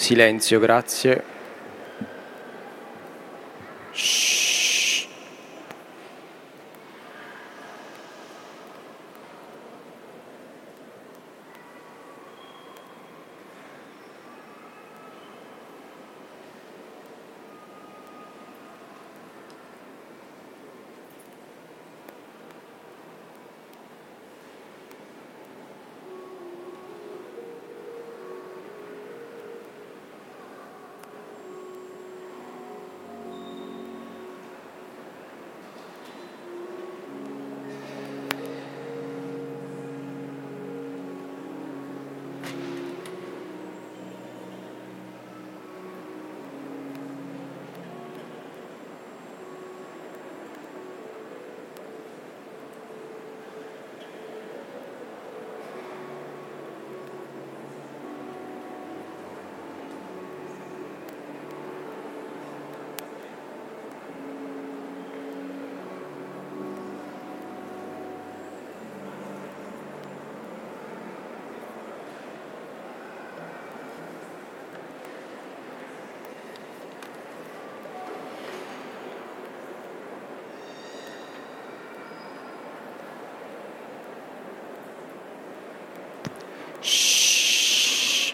Silenzio, grazie. Shh. Shh.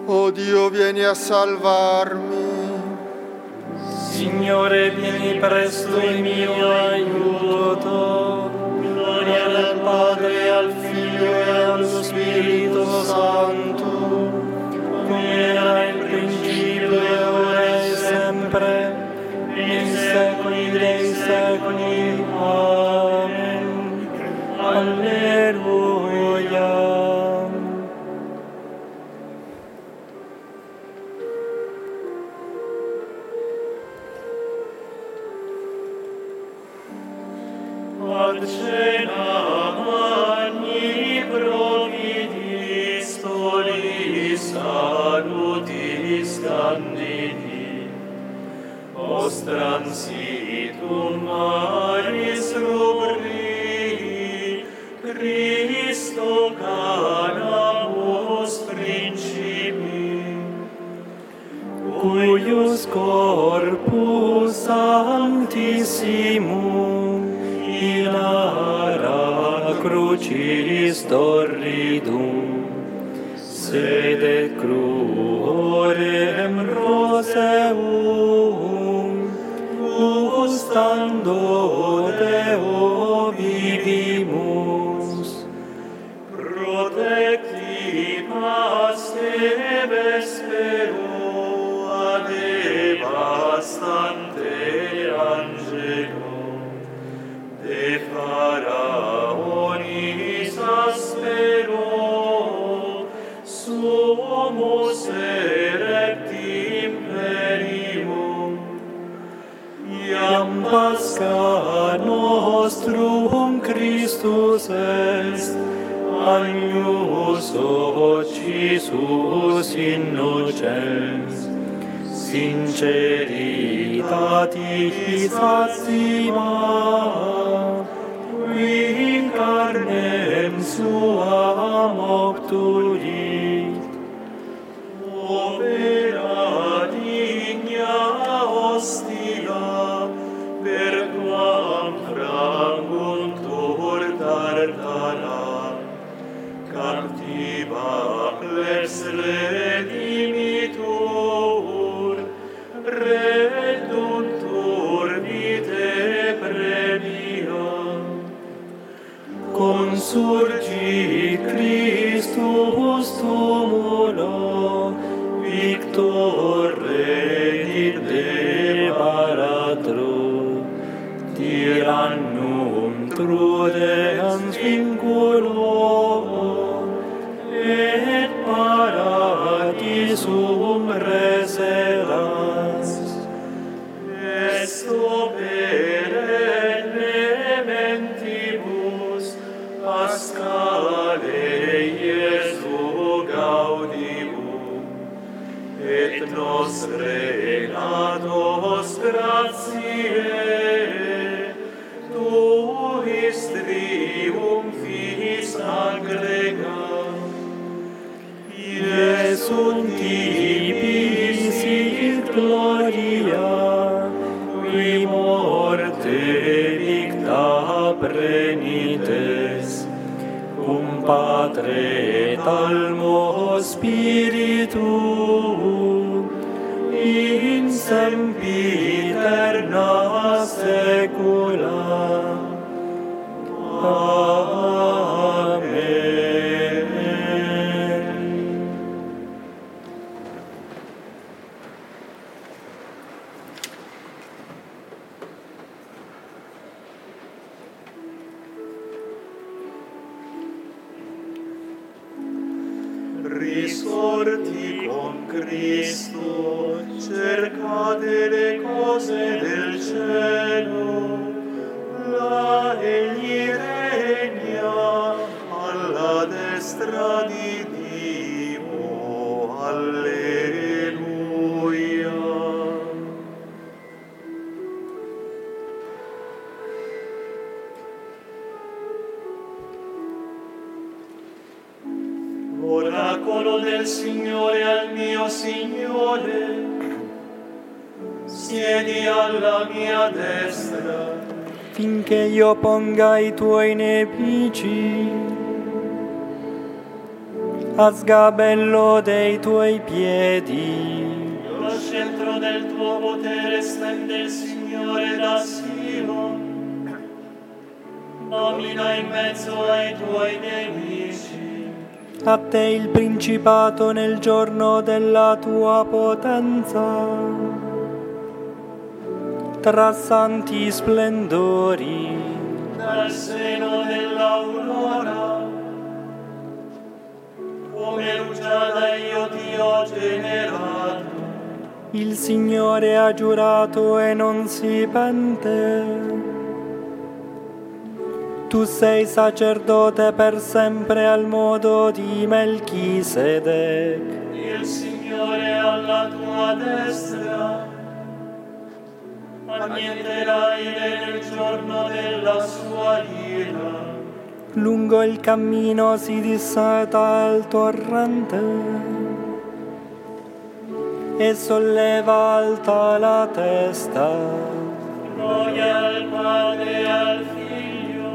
Oh Dio, vieni a salvarmi. Signore, vieni presto in mio aiuto. Gloria al Padre, al Figlio e allo Spirito Santo, come era nel principio e ora e sempre, nei secoli dei secoli. Amen. Alleluia. Ad cena magni providis tolis salutis candidi, ostram situm maris rubri, Christo canamus principi, cuius corpus sanctissimum in ara crucis dorridum, sede cruorem roseum, gustando Deo vivimus. Protecti paste vespero ad devastante angelo, de Faraonis aspero, sumus erecti imperium, iam Pascha nostrum Christus est, agnus occisus innocens, sinceritatis maxima, qui in carnem suam obtulit, opera digna hostia, per quam franguntur tartara, captiva plebs redimitur, reduntur vitae premia. Consurgit Christus tumulo, victor redit debaratro, tyrannum trudens vinculo, et paradisum reseras. Est opere mentibus Paschale Iesu gaudium, et nos regatos gratiae, tuis triumphis aggrega. Iesum tibis in gloria, qui morte victa prenites, cum Patre et Almo Spiritu, in sempiterna saecula. Amen. Risorti con Cristo, cercate le cose del cielo, là egli regna alla destra di Dio. Alleluia. Oracolo del Signore al mio Signore, siedi alla mia destra, finché io ponga i tuoi nemici a sgabello dei tuoi piedi. Lo scettro del tuo potere stende il Signore da Sion. Domina in mezzo ai tuoi nemici. A te il principato nel giorno della tua potenza, tra santi splendori. Dal seno dell'aurora, come rugiada io ti ho generato. Il Signore ha giurato e non si pente. Tu sei sacerdote per sempre al modo di Melchisedec. Il Signore alla tua destra, annienterai nel giorno della sua ira. Lungo il cammino si disseta il torrente e solleva alta la testa. Gloria al Padre e al Figlio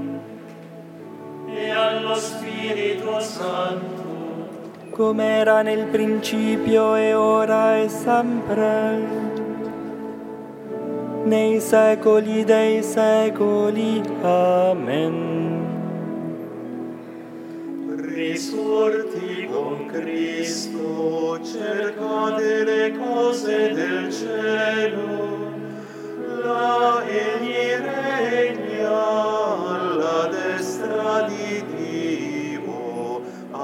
e allo Spirito Santo, come era nel principio e ora e sempre, nei secoli dei secoli. Amen. Risorti con Cristo, cercate le cose del cielo, là egli regna alla destra di Dio.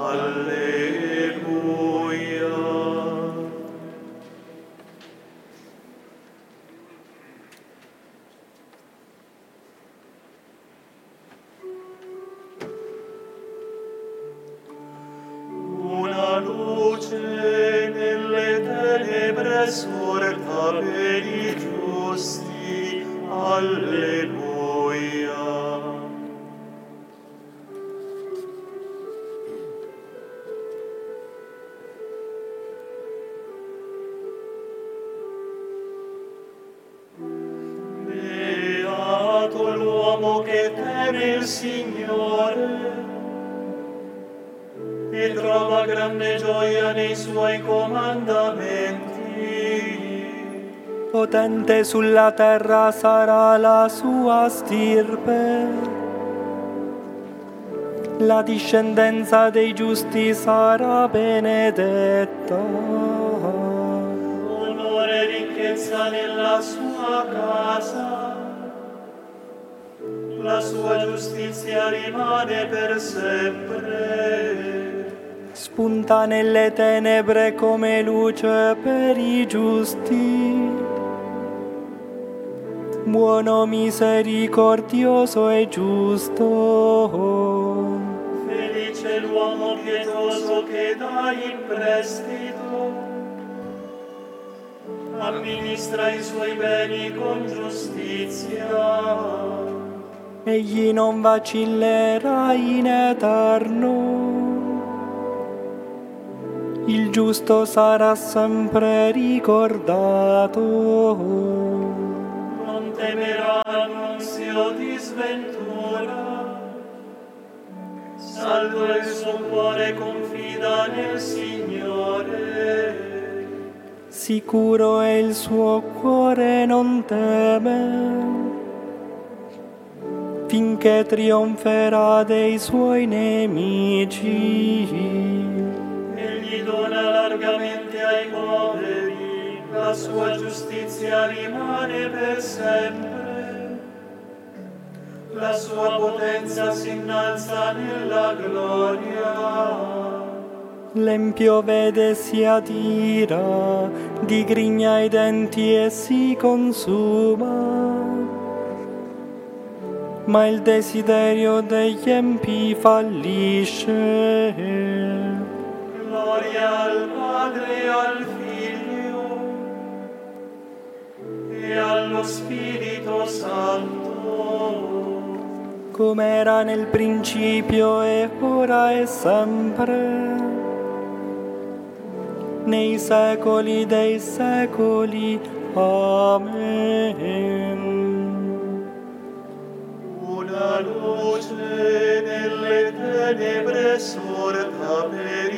Alleluia. Una luce nelle tenebre sorta per i giusti. Alleluia. Beato l'uomo che teme il Signore e trova grande gioia nei suoi comandamenti. Potente sulla terra sarà la sua stirpe, la discendenza dei giusti sarà benedetta. Onore e ricchezza nella sua casa, la sua giustizia rimane per sempre. Spunta nelle tenebre come luce per i giusti. Buono, misericordioso e giusto. Felice l'uomo pietoso che dà in prestito, amministra i suoi beni con giustizia. Egli non vacillerà in eterno. Il giusto sarà sempre ricordato. Non temerà annunzio di sventura, salvo il suo cuore confida nel Signore. Sicuro è il suo cuore, non teme, finché trionferà dei suoi nemici. Egli dona largamente ai poveri, la sua giustizia rimane per sempre. La sua potenza si innalza nella gloria. L'empio vede, si adira, digrigna i denti e si consuma. Ma il desiderio degli empi fallisce. Gloria al Padre e al Figlio e allo Spirito Santo, come era nel principio e ora e sempre, nei secoli dei secoli. Amen. una luce nelle tenebre sorta per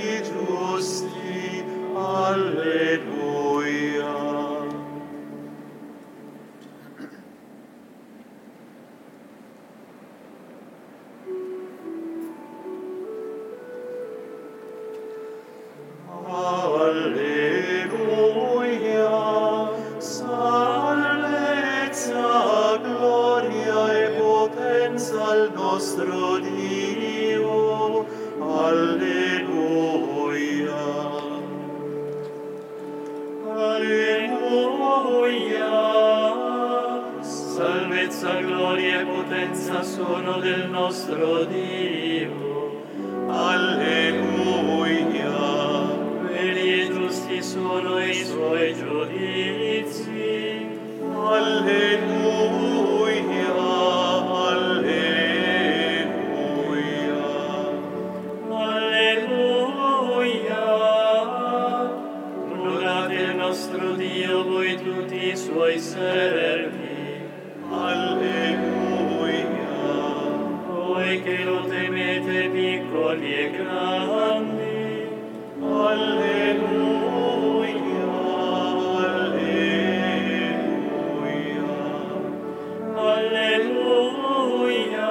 nostro Dio. Alleluia. Alleluia. Salvezza, gloria e potenza sono del nostro Dio. Alleluia. Veri e giusti sono i suoi giudizi. Alleluia. Alleluia. Alleluia. Lodate il nostro Dio, voi tutti i suoi servi. Alleluia. Voi che lo temete, piccoli e grandi. Alleluia. Alleluia. Alleluia.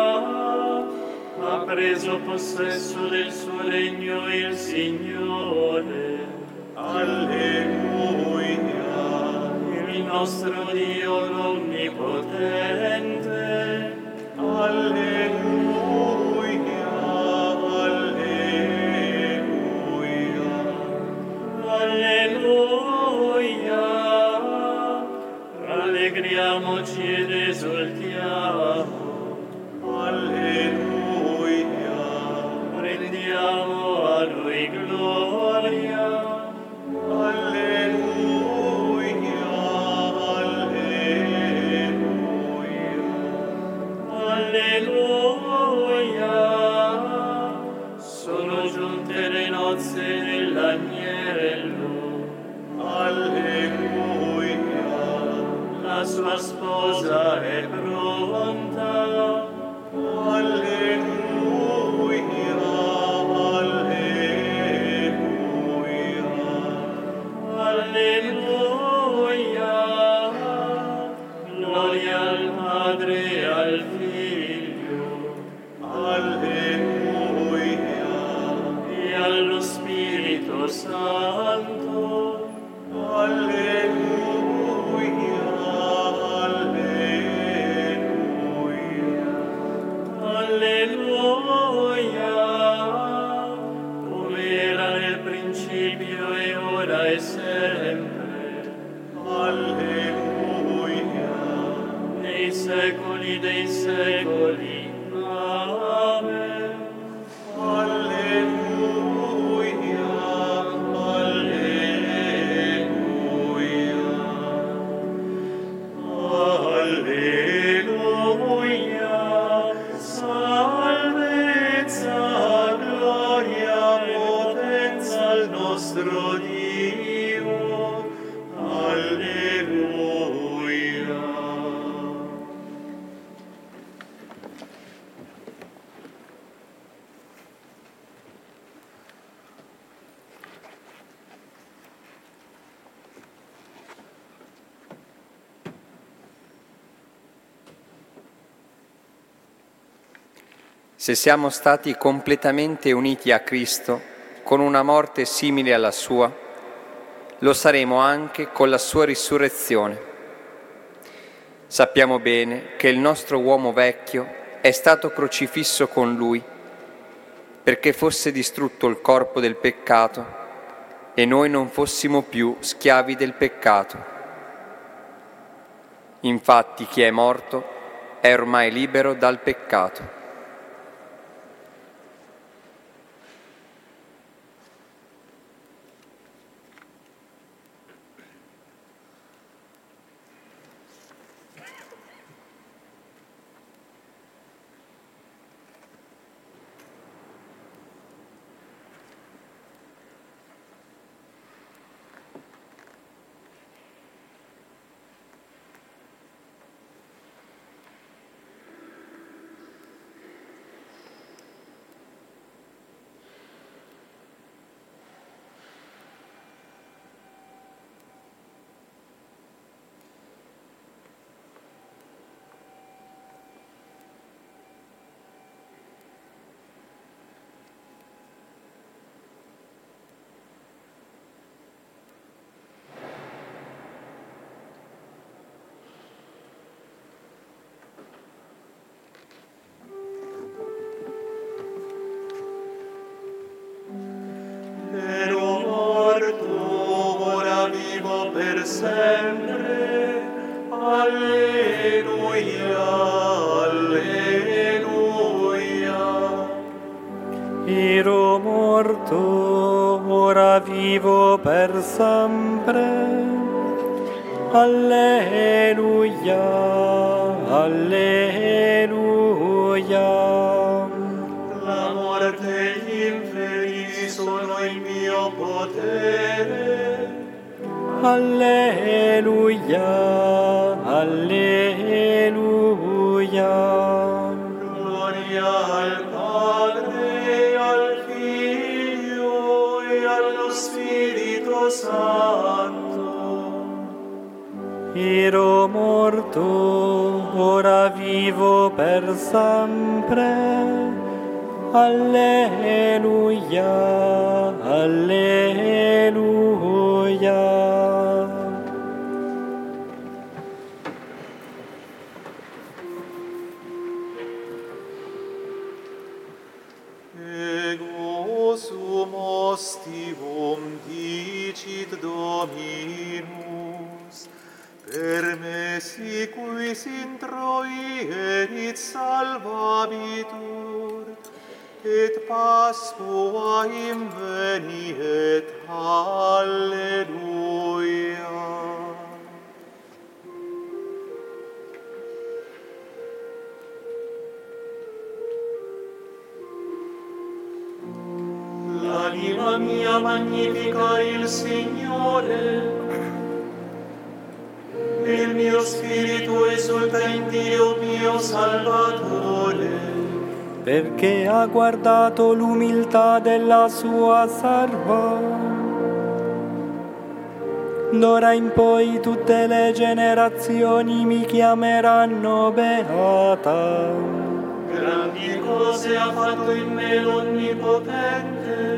Ha preso possesso del suo regno il Signore. Alleluia. Il nostro Dio l'Onnipotente. Alleluia. Alleluia. Alleluia. Rallegriamoci ed esultiamo. Alleluia. Rendiamo a Lui gloria. Alleluia. Alleluia. Alleluia. Sono giunte le nozze dell'agnello. Alleluia. La sua sposa è pronta. Alleluia. Alleluia. Alleluia. Gloria al Padre e al Figlio. Alleluia. E allo Spirito Santo. Alleluia. Alleluia. Alleluia. Come era nel principio e ora e sempre. Alleluia. Nei secoli dei secoli. Amen. Alleluia. Alleluia. Alleluia. Salvezza, gloria, potenza al nostro Dio. Alleluia. Se siamo stati completamente uniti a Cristo con una morte simile alla sua, lo saremo anche con la sua risurrezione. Sappiamo bene che il nostro uomo vecchio è stato crocifisso con Lui perché fosse distrutto il corpo del peccato e noi non fossimo più schiavi del peccato. Infatti chi è morto è ormai libero dal peccato. ero morto, ora vivo per sempre. Alleluia, alleluia. La morte e gli inferi sono il mio potere. Alleluia, alleluia. Gloria al Padre, al Figlio e allo Spirito Santo. Ero morto, ora vivo per sempre. Alleluia, alleluia. Ego sumos tivum dicit Dominus, per me siquis introierit salvabitur, et Pasqua inveniet. Alleluia. L'anima mia magnifica il Signore, il mio spirito esulta in Dio mio Salvatore, perché ha guardato l'umiltà della sua serva. D'ora in poi tutte le generazioni mi chiameranno beata. grandi cose ha fatto in me l'Onnipotente,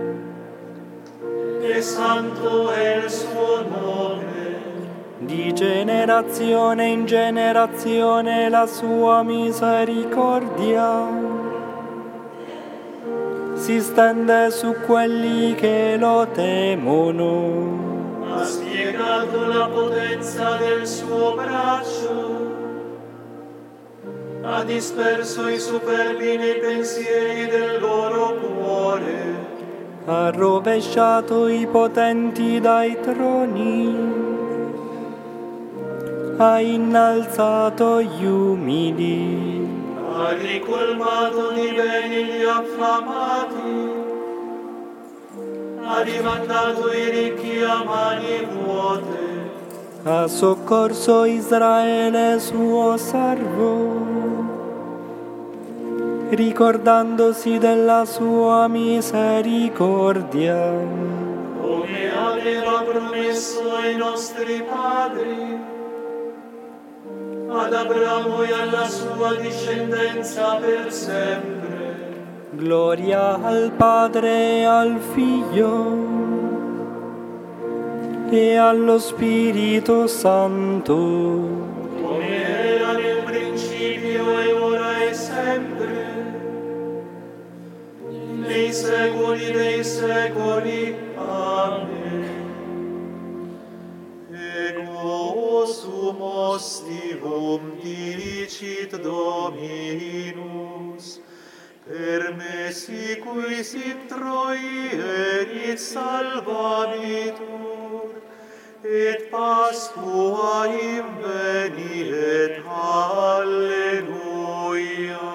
e santo è il suo nome. Di generazione in generazione la sua misericordia si stende su quelli che lo temono. Ha spiegato la potenza del suo braccio, ha disperso i superbi nei pensieri del loro cuore. Ha rovesciato i potenti dai troni, ha innalzato gli umili, Ha ricolmato di beni gli affamati, ha rimandato i ricchi a mani vuote. ha soccorso Israele suo servo, ricordandosi della sua misericordia, Come aveva promesso ai nostri padri, ad Abramo e alla sua discendenza per sempre. gloria al Padre e al Figlio e allo Spirito Santo, Come era nel principio e ora e sempre, nei secoli dei secoli. Amen. Ego sumos tivum dicit Dominus, per me siquis introierit salvabitur, et Pasqua inveniet. Alleluia.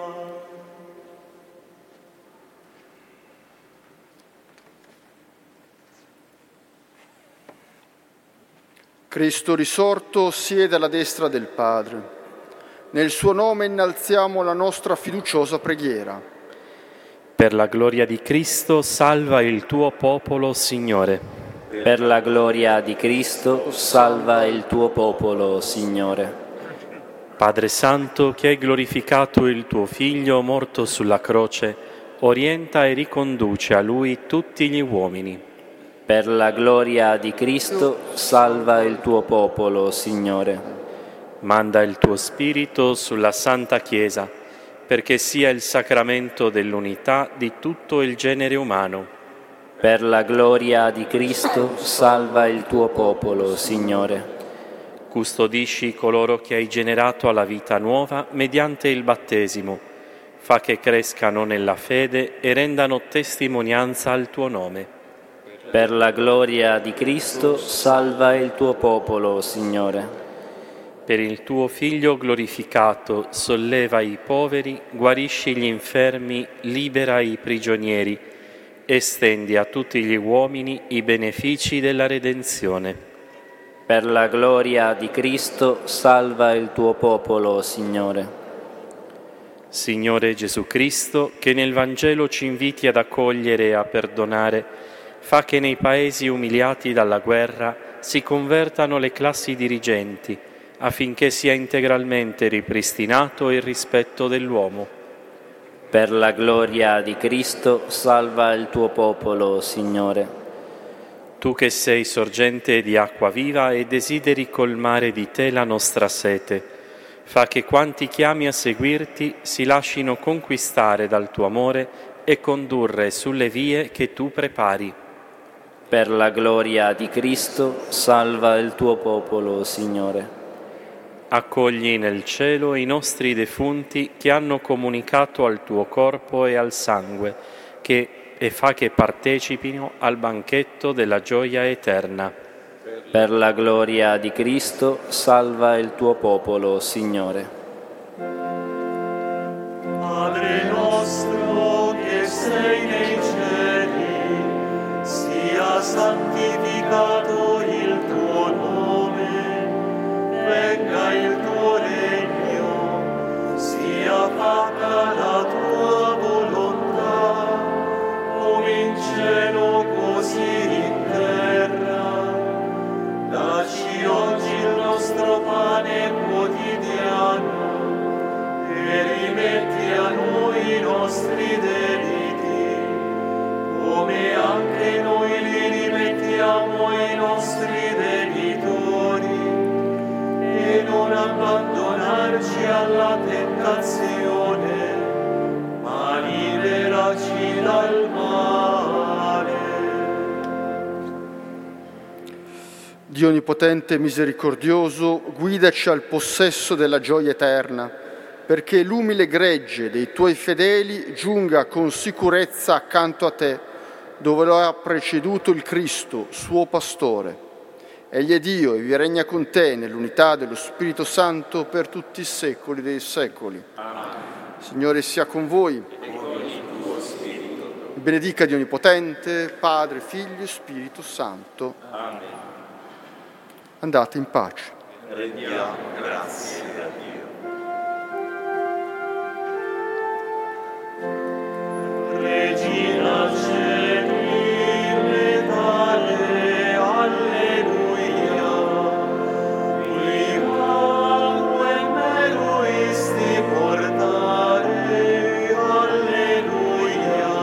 Cristo risorto siede alla destra del Padre. Nel suo nome innalziamo la nostra fiduciosa preghiera. Per la gloria di Cristo, salva il tuo popolo, Signore. Per la gloria di Cristo, salva il tuo popolo, Signore. Padre Santo, che hai glorificato il tuo Figlio morto sulla croce, orienta e riconduce a Lui tutti gli uomini. Per la gloria di Cristo, salva il tuo popolo, Signore. Manda il tuo Spirito sulla Santa Chiesa, perché sia il sacramento dell'unità di tutto il genere umano. Per la gloria di Cristo, salva il tuo popolo, Signore. Custodisci coloro che hai generato alla vita nuova mediante il battesimo. fa che crescano nella fede e rendano testimonianza al tuo nome. Per la gloria di Cristo, salva il tuo popolo, Signore. Per il tuo Figlio glorificato, solleva i poveri, guarisci gli infermi, libera i prigionieri, estendi a tutti gli uomini i benefici della redenzione. Per la gloria di Cristo, salva il tuo popolo, Signore. Signore Gesù Cristo, che nel Vangelo ci inviti ad accogliere e a perdonare, fa che nei paesi umiliati dalla guerra si convertano le classi dirigenti, affinché sia integralmente ripristinato il rispetto dell'uomo. Per la gloria di Cristo, salva il tuo popolo, Signore. Tu che sei sorgente di acqua viva e desideri colmare di te la nostra sete, fa che quanti chiami a seguirti si lascino conquistare dal tuo amore e condurre sulle vie che tu prepari. Per la gloria di Cristo, salva il tuo popolo, Signore. Accogli nel cielo i nostri defunti che hanno comunicato al tuo corpo e al sangue, e fa che partecipino al banchetto della gioia eterna. Per la gloria di Cristo, salva il tuo popolo, Signore. Padre nostro che sei nei cieli, sia santificato il tuo nome, venga il tuo regno, sia fatta la tua volontà, come in cielo così in terra. Dacci oggi il nostro pane quotidiano e rimetti a noi i nostri debiti, come anche noi li rimettiamo ai nostri debitori, e non abbandonarci alla tentazione, ma liberaci dal male. Dio Onnipotente e Misericordioso, guidaci al possesso della gioia eterna, perché l'umile gregge dei Tuoi fedeli giunga con sicurezza accanto a Te, dove lo ha preceduto il Cristo, suo Pastore. Egli è Dio e vi regna con Te nell'unità dello Spirito Santo per tutti i secoli dei secoli. Amen. Signore sia con voi. E con il tuo Spirito. Vi benedica Dio Onnipotente, Padre, Figlio e Spirito Santo. Amen. Andate in pace. Rendiamo grazie a Dio.